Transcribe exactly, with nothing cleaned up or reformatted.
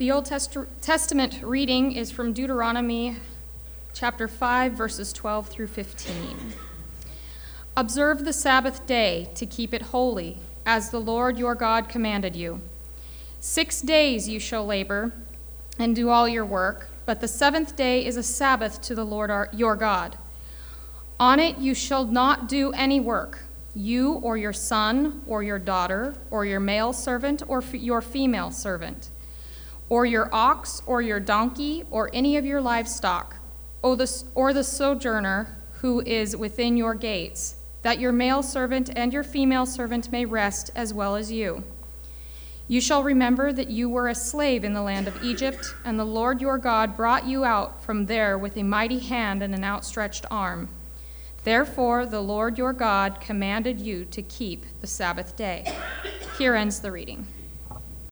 The Old Test- Testament reading is from Deuteronomy chapter five, verses twelve through fifteen. Observe the Sabbath day to keep it holy, as the Lord your God commanded you. Six days you shall labor and do all your work, but the seventh day is a Sabbath to the Lord our, your God. On it you shall not do any work, you or your son or your daughter or your male servant or f- your female servant, or your ox or your donkey or any of your livestock, or the, or the sojourner who is within your gates, that your male servant and your female servant may rest as well as you. You shall remember that you were a slave in the land of Egypt, and the Lord your God brought you out from there with a mighty hand and an outstretched arm. Therefore the Lord your God commanded you to keep the Sabbath day. Here ends the reading.